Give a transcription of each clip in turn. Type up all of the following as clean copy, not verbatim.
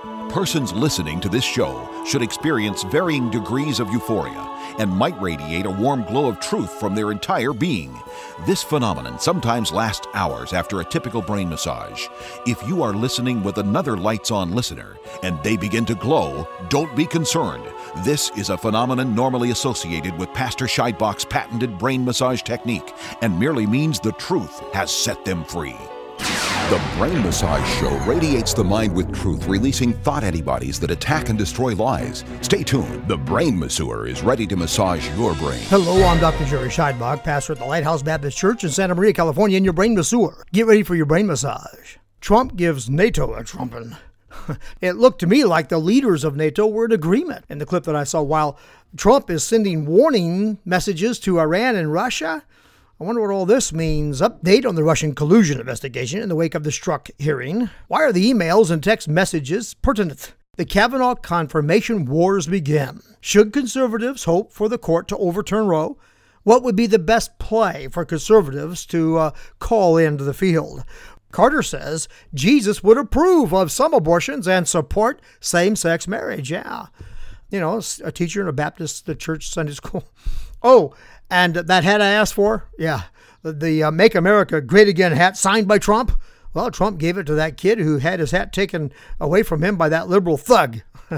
Persons listening to this show should experience varying degrees of euphoria and might radiate a warm glow of truth from their entire being. This phenomenon sometimes lasts hours after a typical brain massage. If you are listening with another lights-on listener and they begin to glow, don't be concerned. This is a phenomenon normally associated with Pastor Scheidbach's patented brain massage technique and merely means the truth has set them free. The Brain Massage Show radiates the mind with truth, releasing thought antibodies that attack and destroy lies. Stay tuned. The Brain Masseur is ready to massage your brain. Hello, I'm Dr. Jerry Scheidbach, pastor at the Lighthouse Baptist Church in Santa Maria, California, and your Brain Masseur. Get ready for your brain massage. Trump gives NATO a trumping. It looked to me like the leaders of NATO were in agreement in the clip that I saw. While Trump is sending warning messages to Iran and Russia, I wonder what all this means. Update on the Russian collusion investigation in the wake of the Strzok hearing. Why are the emails and text messages pertinent? The Kavanaugh confirmation wars begin. Should conservatives hope for the court to overturn Roe? What would be the best play for conservatives to call into the field? Carter says Jesus would approve of some abortions and support same-sex marriage. Yeah. You know, a teacher in a Baptist church Sunday school. Oh, and that hat I asked for, yeah, the Make America Great Again hat signed by Trump. Well, Trump gave it to that kid who had his hat taken away from him by that liberal thug.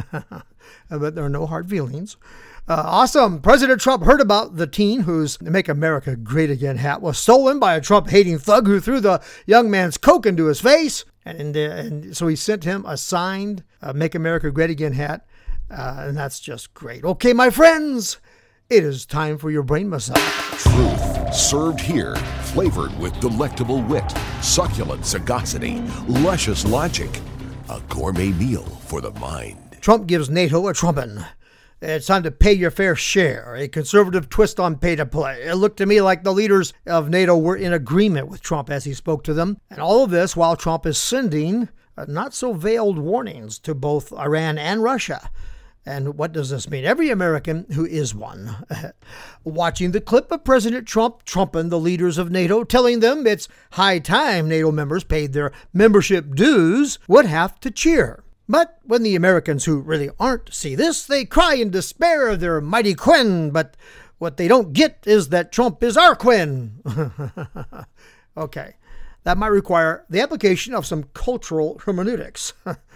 But there are no hard feelings. Awesome. President Trump heard about the teen whose Make America Great Again hat was stolen by a Trump-hating thug who threw the young man's Coke into his face. And so he sent him a signed Make America Great Again hat. And that's just great. Okay, my friends, it is time for your brain massage. Truth served here, flavored with delectable wit, succulent sagacity, luscious logic. A gourmet meal for the mind. Trump gives NATO a trumping. It's time to pay your fair share, a conservative twist on pay to play. It looked to me like the leaders of NATO were in agreement with Trump as he spoke to them. And all of this while Trump is sending not so veiled warnings to both Iran and Russia. And what does this mean? Every American who is one, watching the clip of President Trump trumping the leaders of NATO, telling them it's high time NATO members paid their membership dues, would have to cheer. But when the Americans who really aren't see this, they cry in despair of their mighty Quinn. But what they don't get is that Trump is our Quinn. Okay, that might require the application of some cultural hermeneutics.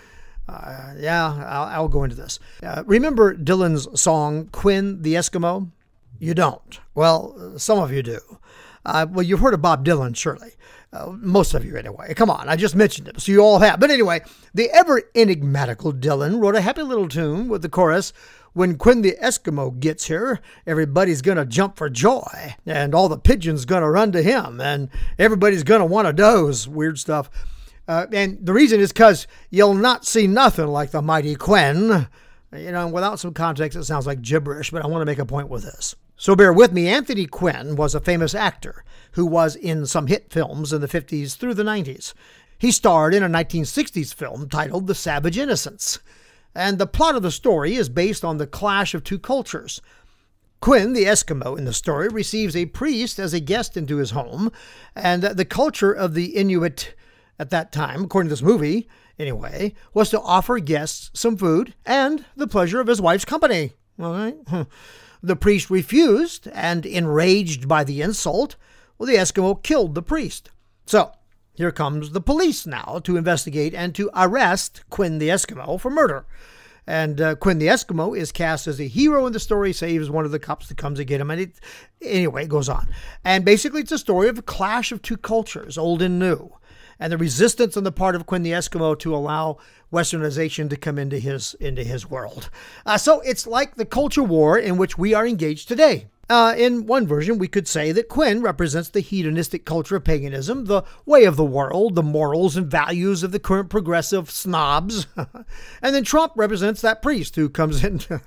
I'll go into this. Remember Dylan's song, Quinn the Eskimo? You don't. Well, some of you do. Well, you've heard of Bob Dylan, surely. Most of you, anyway. Come on, I just mentioned him, so you all have. But anyway, the ever-enigmatical Dylan wrote a happy little tune with the chorus, when Quinn the Eskimo gets here, everybody's going to jump for joy, and all the pigeons going to run to him, and everybody's going to want to doze. Weird stuff. And the reason is because you'll not see nothing like the mighty Quinn. You know, without some context, it sounds like gibberish, but I want to make a point with this. So bear with me. Anthony Quinn was a famous actor who was in some hit films in the 50s through the 90s. He starred in a 1960s film titled The Savage Innocents. And the plot of the story is based on the clash of two cultures. Quinn, the Eskimo in the story, receives a priest as a guest into his home, and the culture of the Inuit at that time, according to this movie, anyway, was to offer guests some food and the pleasure of his wife's company. All right. The priest refused, and enraged by the insult, well, the Eskimo killed the priest. So, here comes the police now to investigate and to arrest Quinn the Eskimo for murder. And Quinn the Eskimo is cast as a hero in the story, saves one of the cops that comes to get him. And it goes on. And basically, it's a story of a clash of two cultures, old and new, and the resistance on the part of Quinn the Eskimo to allow Westernization to come into his world. So it's like the culture war in which we are engaged today. In one version, we could say that Quinn represents the hedonistic culture of paganism, the way of the world, the morals and values of the current progressive snobs. And then Trump represents that priest who comes into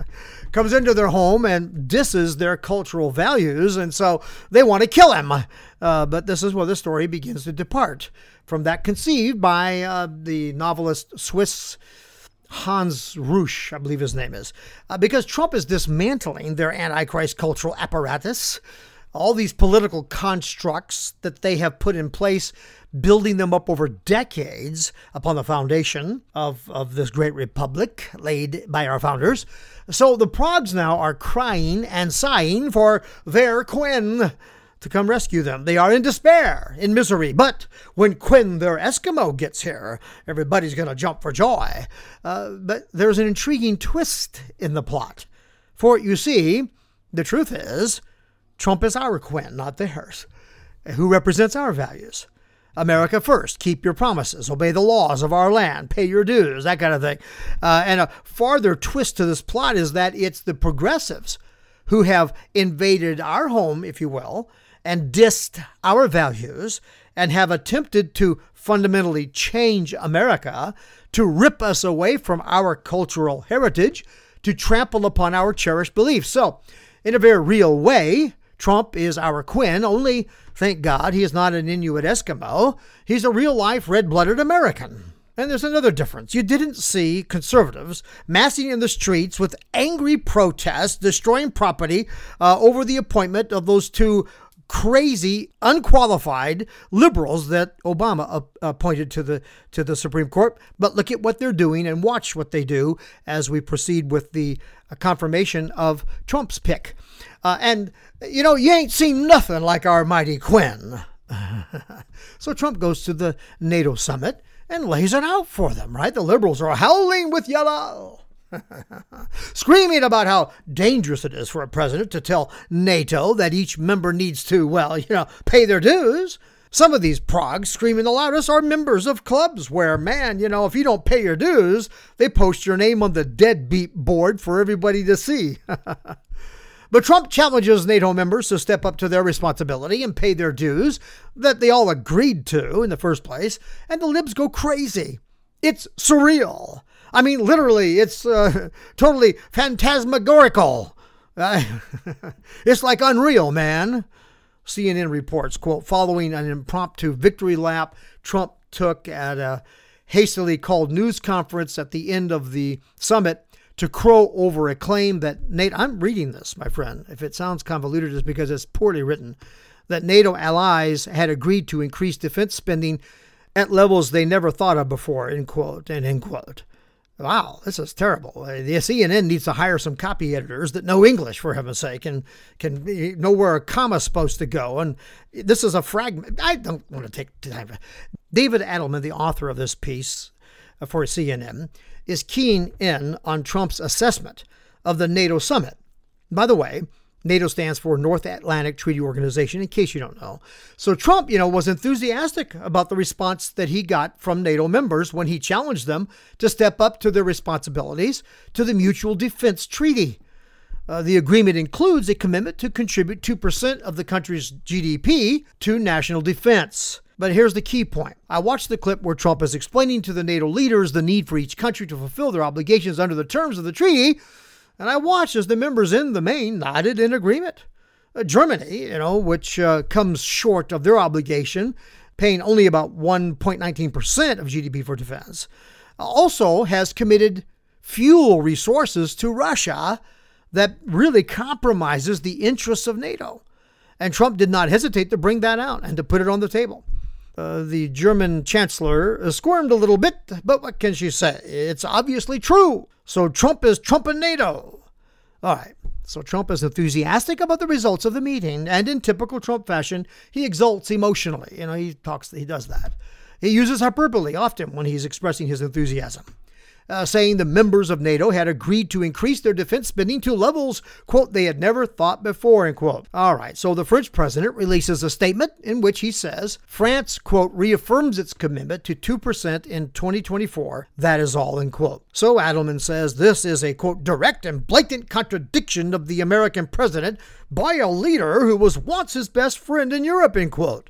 their home and disses their cultural values, and so they want to kill him. But this is where the story begins to depart from that conceived by the novelist Swiss Hans Rüsch, I believe his name is, because Trump is dismantling their Antichrist cultural apparatus. all these political constructs that they have put in place, building them up over decades upon the foundation of this great republic laid by our founders. So the Progs now are crying and sighing for their Quinn to come rescue them. They are in despair, in misery. But when Quinn, their Eskimo, gets here, everybody's going to jump for joy. But there's an intriguing twist in the plot. For you see, the truth is, Trump is our Quinn, not theirs. Who represents our values? America first, keep your promises, obey the laws of our land, pay your dues, that kind of thing. And a farther twist to this plot is that it's the progressives who have invaded our home, if you will, and dissed our values and have attempted to fundamentally change America, to rip us away from our cultural heritage, to trample upon our cherished beliefs. So, in a very real way, Trump is our Quinn, only, thank God, he is not an Inuit Eskimo. He's a real-life, red-blooded American. And there's another difference. You didn't see conservatives massing in the streets with angry protests, destroying property over the appointment of those two crazy, unqualified liberals that Obama appointed to the Supreme Court. But look at what they're doing and watch what they do as we proceed with the confirmation of Trump's pick. And, you know, you ain't seen nothing like our mighty Quinn. So Trump goes to the NATO summit and lays it out for them, right? The liberals are howling with yellow. Screaming about how dangerous it is for a president to tell NATO that each member needs to, well, you know, pay their dues. Some of these progs screaming the loudest are members of clubs where, man, you know, if you don't pay your dues, they post your name on the deadbeat board for everybody to see. But Trump challenges NATO members to step up to their responsibility and pay their dues that they all agreed to in the first place, and the libs go crazy. It's surreal. I mean, literally, it's totally phantasmagorical. It's like unreal, man. CNN reports, quote, following an impromptu victory lap Trump took at a hastily called news conference at the end of the summit to crow over a claim that NATO, I'm reading this, my friend. If it sounds convoluted, it's because it's poorly written, that NATO allies had agreed to increase defense spending at levels they never thought of before, end quote, and end quote. Wow, this is terrible. The CNN needs to hire some copy editors that know English, for heaven's sake, and can know where a comma's supposed to go. And this is a fragment. I don't want to take time. David Adelman, the author of this piece for CNN, is keying in on Trump's assessment of the NATO summit. By the way, NATO stands for North Atlantic Treaty Organization, in case you don't know. So Trump, was enthusiastic about the response that he got from NATO members when he challenged them to step up to their responsibilities to the Mutual Defense Treaty. The agreement includes a commitment to contribute 2% of the country's GDP to national defense. But here's the key point. I watched the clip where Trump is explaining to the NATO leaders the need for each country to fulfill their obligations under the terms of the treaty, and I watched as the members in the main nodded in agreement. Germany, which comes short of their obligation, paying only about 1.19% of GDP for defense, also has committed fuel resources to Russia that really compromises the interests of NATO. And Trump did not hesitate to bring that out and to put it on the table. The German chancellor squirmed a little bit, but what can she say? It's obviously true. So Trump is trumping NATO. All right. So Trump is enthusiastic about the results of the meeting, and in typical Trump fashion, he exults emotionally. He does that. He uses hyperbole often when he's expressing his enthusiasm, saying the members of NATO had agreed to increase their defense spending to levels, quote, they had never thought before, end quote. All right, so the French president releases a statement in which he says France, quote, reaffirms its commitment to 2% in 2024. That is all, end quote. So Adelman says this is a, quote, direct and blatant contradiction of the American president by a leader who was once his best friend in Europe, end quote.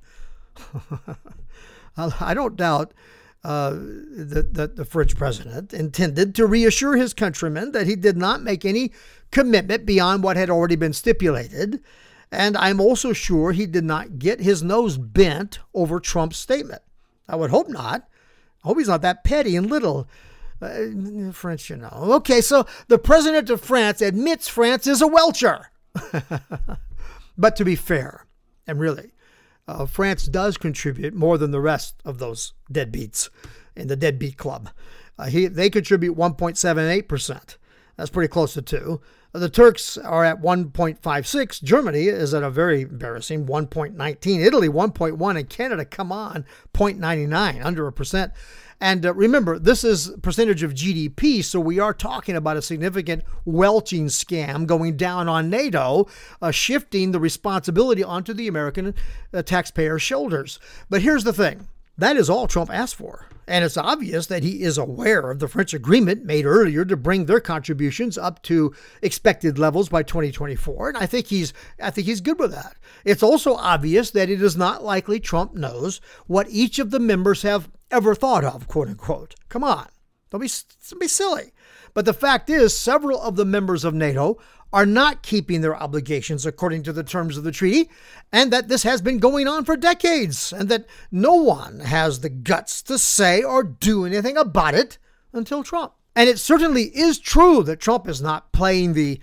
I don't doubt that the French president intended to reassure his countrymen that he did not make any commitment beyond what had already been stipulated. And I'm also sure he did not get his nose bent over Trump's statement. I would hope not. I hope he's not that petty and little. French, Okay, so the president of France admits France is a welcher. But to be fair, and really, France does contribute more than the rest of those deadbeats in the deadbeat club. They contribute 1.78%. That's pretty close to 2. The Turks are at 1.56. Germany is at a very embarrassing 1.19. Italy 1.1, and Canada, come on, 0.99, under 1%. And remember, this is percentage of GDP, so we are talking about a significant welching scam going down on NATO, shifting the responsibility onto the American taxpayer's shoulders. But here's the thing. That is all Trump asked for. And it's obvious that he is aware of the French agreement made earlier to bring their contributions up to expected levels by 2024. And I think he's good with that. It's also obvious that it is not likely Trump knows what each of the members have ever thought of, quote unquote. Come on, don't be silly. But the fact is, several of the members of NATO are not keeping their obligations according to the terms of the treaty, and that this has been going on for decades, and that no one has the guts to say or do anything about it until Trump. And it certainly is true that Trump is not playing the,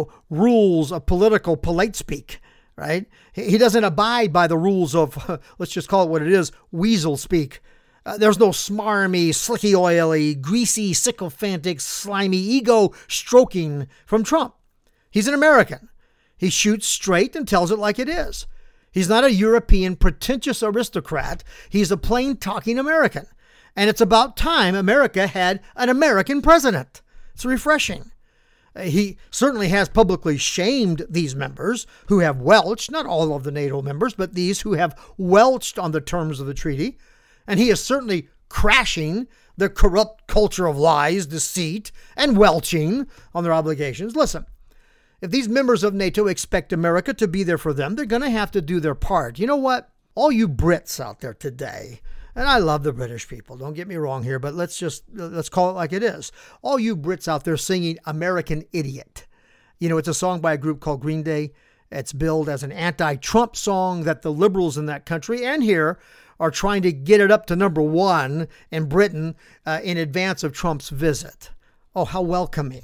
rules of political polite speak, right? He doesn't abide by the rules of, let's just call it what it is, weasel speak. There's no smarmy, slicky oily, greasy, sycophantic, slimy ego stroking from Trump. He's an American. He shoots straight and tells it like it is. He's not a European pretentious aristocrat. He's a plain talking American. And it's about time America had an American president. It's refreshing. He certainly has publicly shamed these members who have welched, not all of the NATO members, but these who have welched on the terms of the treaty. And he is certainly crashing the corrupt culture of lies, deceit, and welching on their obligations. Listen. If these members of NATO expect America to be there for them, they're going to have to do their part. You know what? All you Brits out there today, and I love the British people, don't get me wrong here, but let's call it like it is. All you Brits out there singing American Idiot. It's a song by a group called Green Day. It's billed as an anti-Trump song that the liberals in that country and here are trying to get it up to number 1 in Britain in advance of Trump's visit. Oh, how welcoming.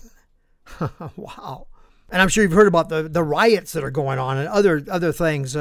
Wow. And I'm sure you've heard about the riots that are going on and other things.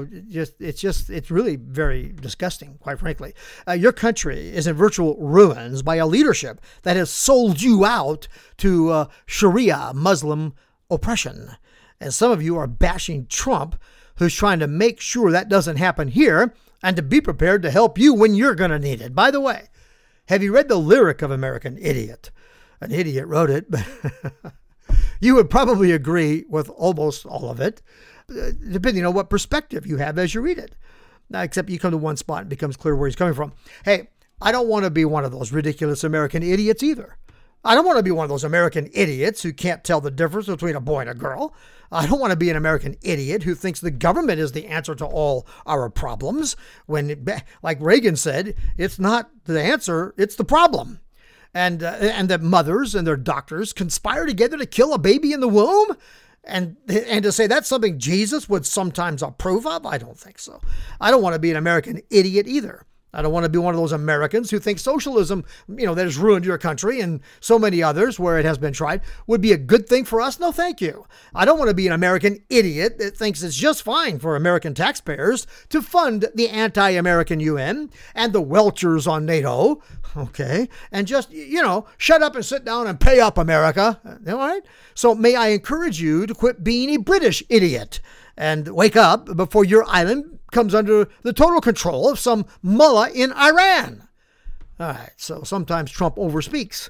It's really very disgusting, quite frankly. Your country is in virtual ruins by a leadership that has sold you out to Sharia Muslim oppression. And some of you are bashing Trump, who's trying to make sure that doesn't happen here and to be prepared to help you when you're going to need it. By the way, have you read the lyric of American Idiot? An idiot wrote it, but you would probably agree with almost all of it, depending on what perspective you have as you read it. Now, except you come to one spot and it becomes clear where he's coming from. Hey, I don't want to be one of those ridiculous American idiots either. I don't want to be one of those American idiots who can't tell the difference between a boy and a girl. I don't want to be an American idiot who thinks the government is the answer to all our problems when, like Reagan said, it's not the answer, it's the problem. And that mothers and their doctors conspire together to kill a baby in the womb? And to say that's something Jesus would sometimes approve of? I don't think so. I don't want to be an American idiot either. I don't want to be one of those Americans who think socialism, that has ruined your country and so many others where it has been tried, would be a good thing for us. No, thank you. I don't want to be an American idiot that thinks it's just fine for American taxpayers to fund the anti-American UN and the welchers on NATO. Okay. And just, shut up and sit down and pay up, America. All right. So may I encourage you to quit being a British idiot and wake up before your island comes under the total control of some mullah in Iran. All right, so sometimes Trump overspeaks,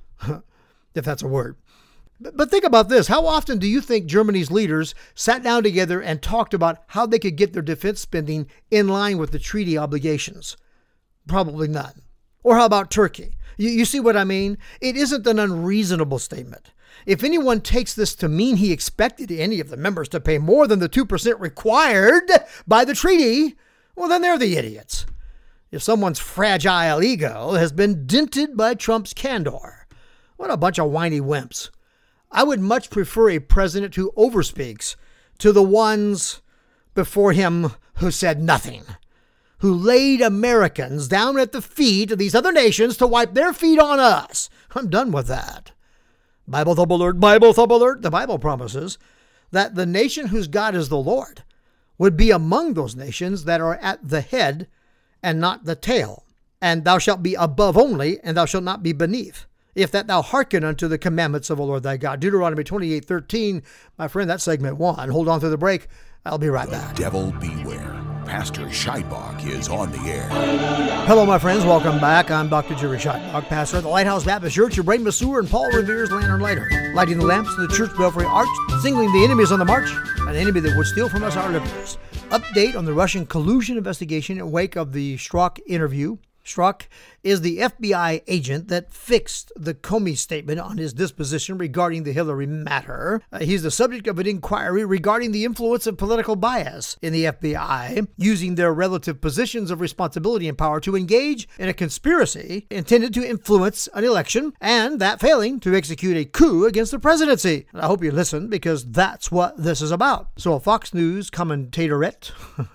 if that's a word. But think about this. How often do you think Germany's leaders sat down together and talked about how they could get their defense spending in line with the treaty obligations? Probably none. Or how about Turkey? You see what I mean? It isn't an unreasonable statement. If anyone takes this to mean he expected any of the members to pay more than the 2% required by the treaty, well, then they're the idiots. If someone's fragile ego has been dented by Trump's candor, what a bunch of whiny wimps. I would much prefer a president who overspeaks to the ones before him who said nothing, who laid Americans down at the feet of these other nations to wipe their feet on us. I'm done with that. Bible thump alert, Bible thump alert. The Bible promises that the nation whose God is the Lord would be among those nations that are at the head and not the tail. And thou shalt be above only, and thou shalt not be beneath, if that thou hearken unto the commandments of the Lord thy God. Deuteronomy 28:13. My friend, that's segment 1. Hold on through the break. I'll be right back. Devil beware. Pastor Scheidbach is on the air. Hello, my friends. Welcome back. I'm Dr. Jerry Scheidbach, pastor at the Lighthouse Baptist Church, your brain masseur, and Paul Revere's Lantern Lighter, lighting the lamps of the church belfry arch, singling the enemies on the march, an enemy that would steal from us our liberties. Update on the Russian collusion investigation in wake of the Strzok interview. Strzok is the FBI agent that fixed the Comey statement on his disposition regarding the Hillary matter. He's the subject of an inquiry regarding the influence of political bias in the FBI, using their relative positions of responsibility and power to engage in a conspiracy intended to influence an election, and that failing, to execute a coup against the presidency. And I hope you listen, because that's what this is about. So a Fox News commentatorette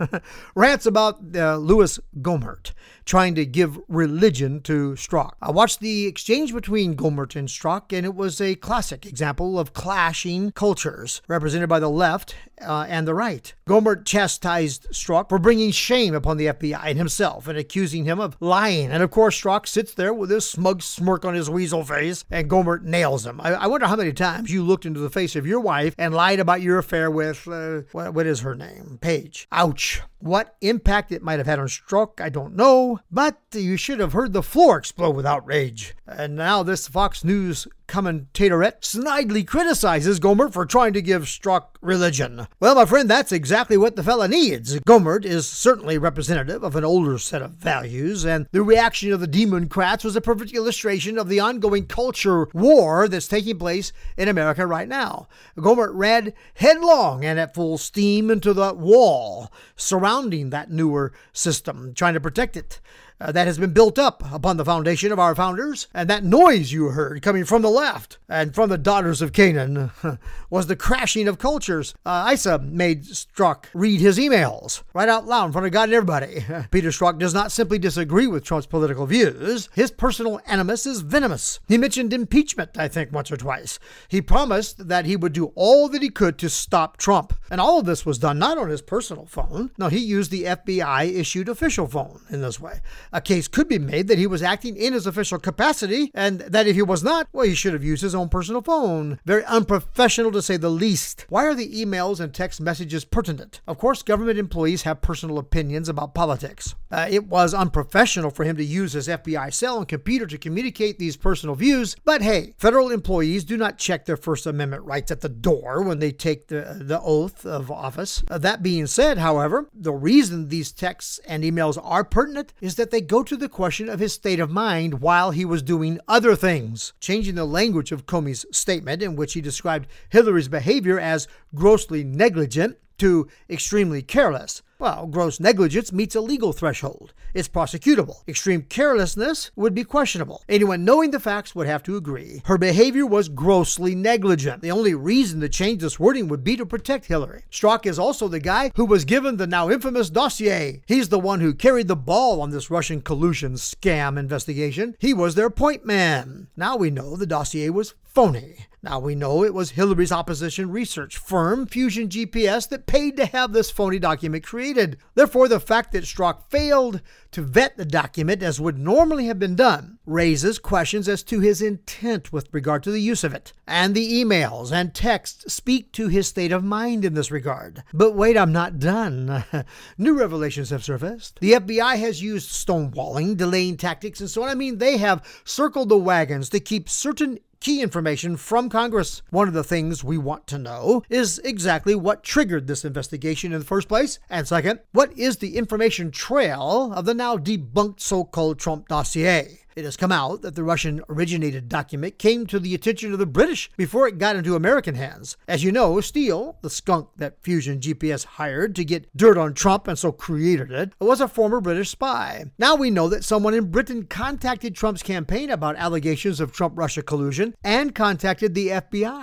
rants about Louis Gohmert trying to give religion to Strzok. I watched the exchange between Gohmert and Strzok, and it was a classic example of clashing cultures represented by the left and the right. Gohmert chastised Strzok for bringing shame upon the FBI and himself and accusing him of lying. And of course, Strzok sits there with his smug smirk on his weasel face, and Gohmert nails him. I wonder how many times you looked into the face of your wife and lied about your affair with, what is her name? Paige. Ouch. What impact it might have had on Strzok, I don't know, but you should have heard the floor explode with outrage. And now this Fox News commentatorette snidely criticizes Gohmert for trying to give Strzok religion. Well, my friend, that's exactly what the fella needs. Gohmert is certainly representative of an older set of values, and the reaction of the Democrats was a perfect illustration of the ongoing culture war that's taking place in America right now. Gohmert ran headlong and at full steam into the wall surrounding that newer system, trying to protect it. That has been built up upon the foundation of our founders. And that noise you heard coming from the left and from the daughters of Canaan was the crashing of cultures. Isa made Strzok read his emails right out loud in front of God and everybody. Peter Strzok does not simply disagree with Trump's political views. His personal animus is venomous. He mentioned impeachment, I think, once or twice. He promised that he would do all that he could to stop Trump. And all of this was done not on his personal phone. No, he used the FBI-issued official phone in this way. A case could be made that he was acting in his official capacity, and that if he was not, well, he should have used his own personal phone. Very unprofessional, to say the least. Why are the emails and text messages pertinent? Of course, government employees have personal opinions about politics. It was unprofessional for him to use his FBI cell and computer to communicate these personal views, but hey, federal employees do not check their First Amendment rights at the door when they take the oath of office. That being said, however, the reason these texts and emails are pertinent is that they go to the question of his state of mind while he was doing other things, changing the language of Comey's statement in which he described Hillary's behavior as grossly negligent to extremely careless. Well, gross negligence meets a legal threshold. It's prosecutable. Extreme carelessness would be questionable. Anyone knowing the facts would have to agree. Her behavior was grossly negligent. The only reason to change this wording would be to protect Hillary. Strzok is also the guy who was given the now infamous dossier. He's the one who carried the ball on this Russian collusion scam investigation. He was their point man. Now we know the dossier was phony. Now we know it was Hillary's opposition research firm, Fusion GPS, that paid to have this phony document created. Therefore, the fact that Strzok failed to vet the document as would normally have been done raises questions as to his intent with regard to the use of it. And the emails and texts speak to his state of mind in this regard. But wait, I'm not done. New revelations have surfaced. The FBI has used stonewalling, delaying tactics, and so on. I mean, they have circled the wagons to keep certain key information from Congress. One of the things we want to know is exactly what triggered this investigation in the first place. And second, what is the information trail of the now debunked so-called Trump dossier? It has come out that the Russian-originated document came to the attention of the British before it got into American hands. As you know, Steele, the skunk that Fusion GPS hired to get dirt on Trump and so created it, was a former British spy. Now we know that someone in Britain contacted Trump's campaign about allegations of Trump-Russia collusion and contacted the FBI.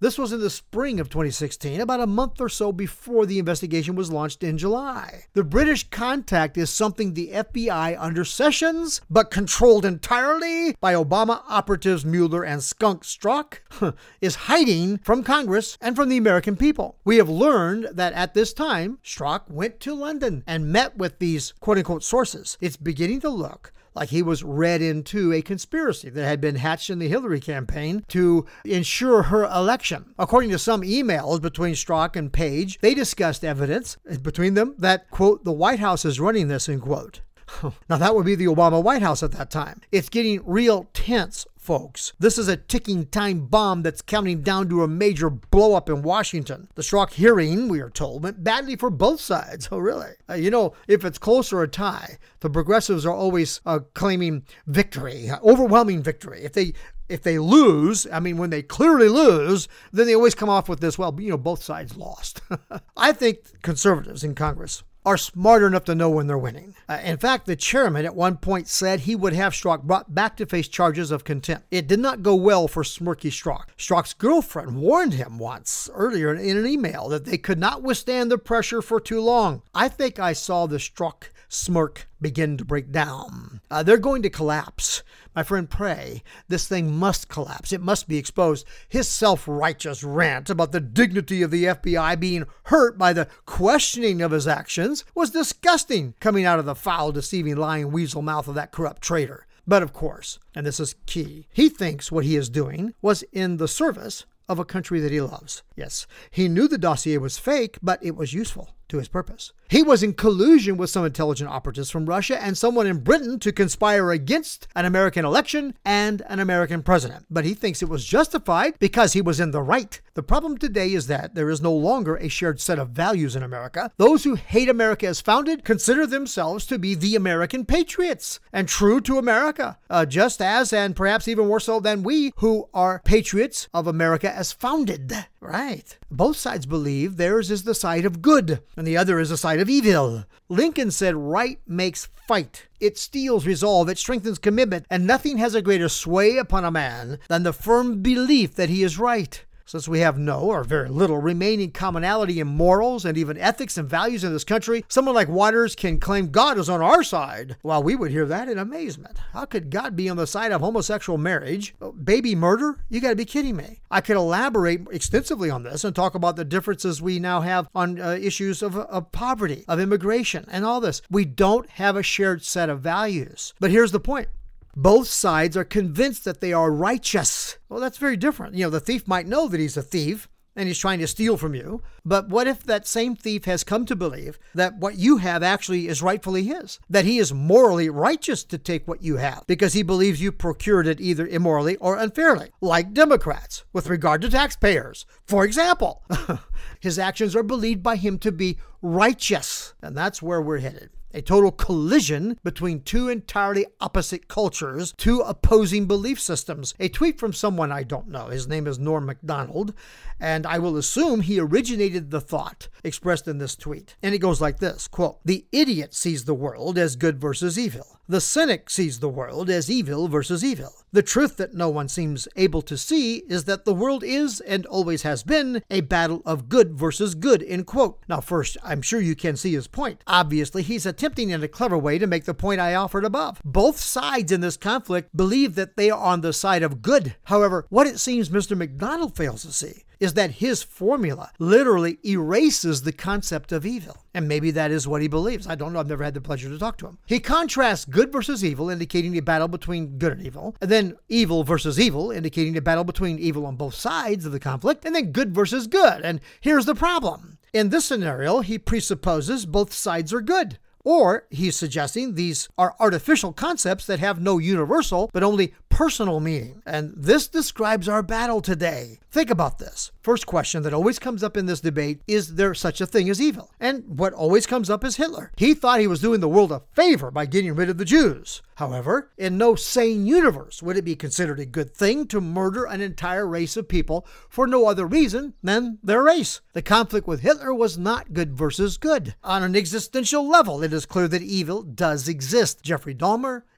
This was in the spring of 2016, about a month or so before the investigation was launched in July. The British contact is something the FBI under Sessions, but controlled entirely by Obama operatives Mueller and Skunk Strzok, is hiding from Congress and from the American people. We have learned that at this time, Strzok went to London and met with these quote-unquote sources. It's beginning to look like he was read into a conspiracy that had been hatched in the Hillary campaign to ensure her election. According to some emails between Strzok and Page, they discussed evidence between them that, quote, the White House is running this, end quote. Now, that would be the Obama White House at that time. It's getting real tense, folks. This is a ticking time bomb that's counting down to a major blow-up in Washington. The Strzok hearing, we are told, went badly for both sides. Oh, really? If it's close or a tie, the progressives are always claiming victory, overwhelming victory. If they lose, when they clearly lose, then they always come off with this, both sides lost. I think conservatives in Congress are smart enough to know when they're winning. In fact, the chairman at one point said he would have Strzok brought back to face charges of contempt. It did not go well for smirky Strzok. Strzok's girlfriend warned him once earlier in an email that they could not withstand the pressure for too long. I think I saw the Strzok smirk begin to break down. They're going to collapse. My friend, pray. This thing must collapse. It must be exposed. His self-righteous rant about the dignity of the FBI being hurt by the questioning of his actions was disgusting, coming out of the foul, deceiving, lying weasel mouth of that corrupt traitor. But of course, and this is key, he thinks what he is doing was in the service of a country that he loves. Yes, he knew the dossier was fake, but it was useful to his purpose. He was in collusion with some intelligent operatives from Russia and someone in Britain to conspire against an American election and an American president. But he thinks it was justified because he was in the right. The problem today is that there is no longer a shared set of values in America. Those who hate America as founded consider themselves to be the American patriots and true to America, just as, and perhaps even more so than we who are patriots of America as founded. Right. Both sides believe theirs is the side of good and the other is the side of evil. Lincoln said right makes fight. It steels resolve, it strengthens commitment, and nothing has a greater sway upon a man than the firm belief that he is right. Since we have no or very little remaining commonality in morals and even ethics and values in this country, someone like Waters can claim God is on our side. Well, we would hear that in amazement. How could God be on the side of homosexual marriage? Baby murder? You got to be kidding me. I could elaborate extensively on this and talk about the differences we now have on issues of poverty, of immigration, and all this. We don't have a shared set of values. But here's the point. Both sides are convinced that they are righteous. Well, that's very different. The thief might know that he's a thief and he's trying to steal from you. But what if that same thief has come to believe that what you have actually is rightfully his? That he is morally righteous to take what you have because he believes you procured it either immorally or unfairly, like Democrats with regard to taxpayers, for example. His actions are believed by him to be righteous, and that's where we're headed. A total collision between two entirely opposite cultures, two opposing belief systems. A tweet from someone I don't know. His name is Norm Macdonald, and I will assume he originated the thought expressed in this tweet. And it goes like this, quote, "The idiot sees the world as good versus evil. The cynic sees the world as evil versus evil. The truth that no one seems able to see is that the world is and always has been a battle of good versus good," end quote. Now, first, I'm sure you can see his point. Obviously, he's attempting in a clever way to make the point I offered above. Both sides in this conflict believe that they are on the side of good. However, what it seems Mr. McDonald fails to see is that his formula literally erases the concept of evil. And maybe that is what he believes. I don't know. I've never had the pleasure to talk to him. He contrasts good versus evil, indicating a battle between good and evil, and then evil versus evil, indicating a battle between evil on both sides of the conflict, and then good versus good. And here's the problem. In this scenario, he presupposes both sides are good. Or he's suggesting these are artificial concepts that have no universal, but only personal meaning. And this describes our battle today. Think about this. First question that always comes up in this debate, is there such a thing as evil? And what always comes up is Hitler. He thought he was doing the world a favor by getting rid of the Jews. However, in no sane universe would it be considered a good thing to murder an entire race of people for no other reason than their race. The conflict with Hitler was not good versus good. On an existential level, it is clear that evil does exist. Jeffrey Dahmer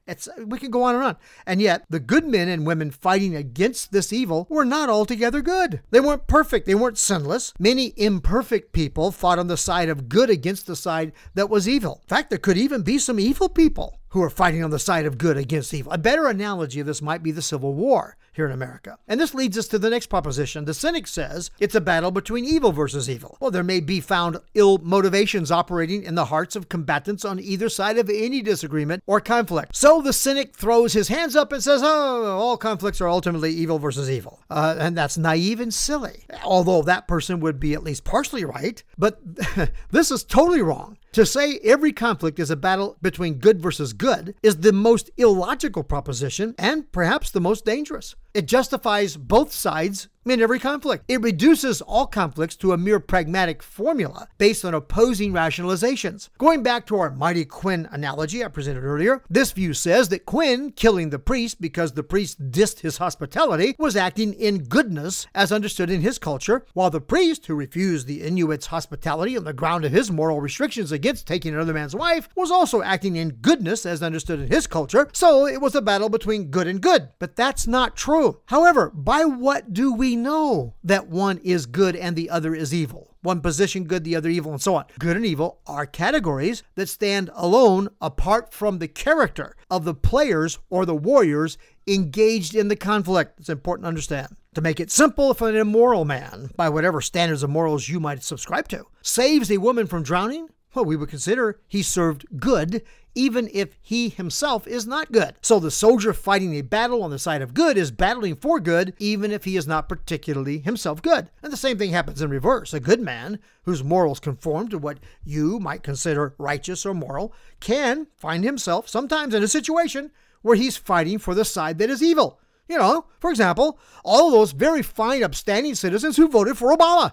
We can go on and on. And yet, the good men and women fighting against this evil were not altogether good. They weren't perfect. They weren't sinless. Many imperfect people fought on the side of good against the side that was evil. In fact, there could even be some evil people who are fighting on the side of good against evil. A better analogy of this might be the Civil War here in America. And this leads us to the next proposition. The cynic says it's a battle between evil versus evil. Well, there may be found ill motivations operating in the hearts of combatants on either side of any disagreement or conflict. So the cynic throws his hands up and says, all conflicts are ultimately evil versus evil. And that's naive and silly. Although that person would be at least partially right. But this is totally wrong. To say every conflict is a battle between good versus good is the most illogical proposition and perhaps the most dangerous. It justifies both sides in every conflict. It reduces all conflicts to a mere pragmatic formula based on opposing rationalizations. Going back to our mighty Quinn analogy I presented earlier, this view says that Quinn killing the priest because the priest dissed his hospitality was acting in goodness as understood in his culture, while the priest, who refused the Inuits' hospitality on the ground of his moral restrictions against taking another man's wife, was also acting in goodness as understood in his culture. So it was a battle between good and good. But that's not true. However, by what do we know that one is good and the other is evil? One position good, the other evil, and so on. Good and evil are categories that stand alone apart from the character of the players or the warriors engaged in the conflict. It's important to understand. To make it simple, if an immoral man, by whatever standards of morals you might subscribe to, saves a woman from drowning, well, we would consider he served good, even if he himself is not good. So the soldier fighting a battle on the side of good is battling for good, even if he is not particularly himself good. And the same thing happens in reverse. A good man, whose morals conform to what you might consider righteous or moral, can find himself sometimes in a situation where he's fighting for the side that is evil. You know, for example, all those very fine upstanding citizens who voted for Obama.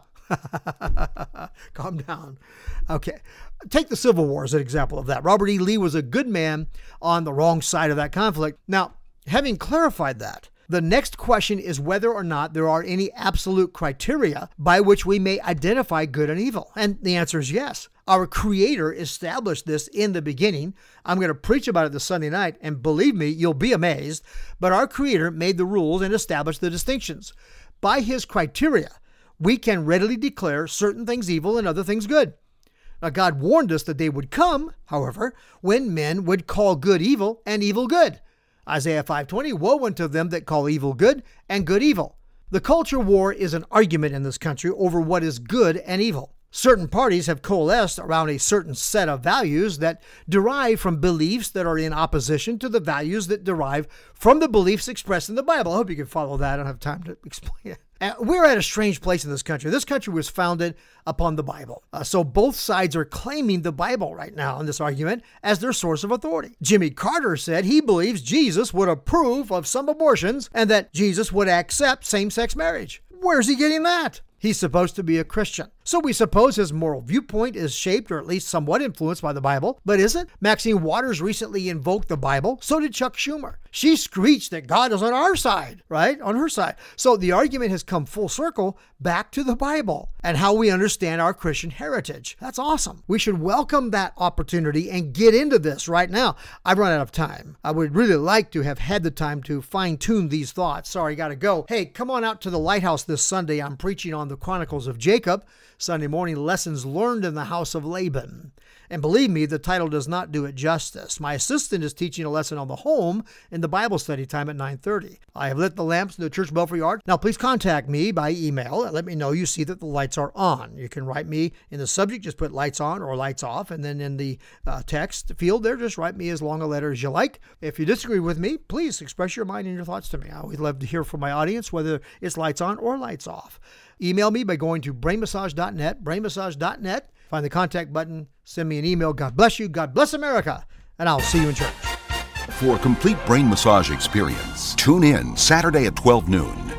Calm down. Okay. Take the Civil War as an example of that. Robert E. Lee was a good man on the wrong side of that conflict. Now, having clarified that, the next question is whether or not there are any absolute criteria by which we may identify good and evil. And the answer is yes. Our Creator established this in the beginning. I'm going to preach about it this Sunday night, and believe me, you'll be amazed. But our Creator made the rules and established the distinctions. By His criteria, we can readily declare certain things evil and other things good. Now, God warned us the day would come, however, when men would call good evil and evil good. Isaiah 5:20, woe unto them that call evil good and good evil. The culture war is an argument in this country over what is good and evil. Certain parties have coalesced around a certain set of values that derive from beliefs that are in opposition to the values that derive from the beliefs expressed in the Bible. I hope you can follow that. I don't have time to explain it. We're at a strange place in this country. This country was founded upon the Bible. So both sides are claiming the Bible right now in this argument as their source of authority. Jimmy Carter said he believes Jesus would approve of some abortions and that Jesus would accept same-sex marriage. Where's he getting that? He's supposed to be a Christian. So we suppose his moral viewpoint is shaped or at least somewhat influenced by the Bible. But is it? Maxine Waters recently invoked the Bible. So did Chuck Schumer. She screeched that God is on our side, right? On her side. So the argument has come full circle back to the Bible and how we understand our Christian heritage. That's awesome. We should welcome that opportunity and get into this right now. I've run out of time. I would really like to have had the time to fine-tune these thoughts. Sorry, got to go. Hey, come on out to the Lighthouse this Sunday. I'm preaching on the Chronicles of Jacob. Sunday morning lessons learned in the house of Laban. And believe me, the title does not do it justice. My assistant is teaching a lesson on the home in the Bible study time at 9:30. I have lit the lamps in the church belfry yard. Now, please contact me by email and let me know you see that the lights are on. You can write me in the subject, just put lights on or lights off. And then in the text field there, just write me as long a letter as you like. If you disagree with me, please express your mind and your thoughts to me. I always love to hear from my audience, whether it's lights on or lights off. Email me by going to brainmassage.net, brainmassage.net. Find the contact button, send me an email. God bless you. God bless America. And I'll see you in church. For a complete brain massage experience, tune in Saturday at 12 noon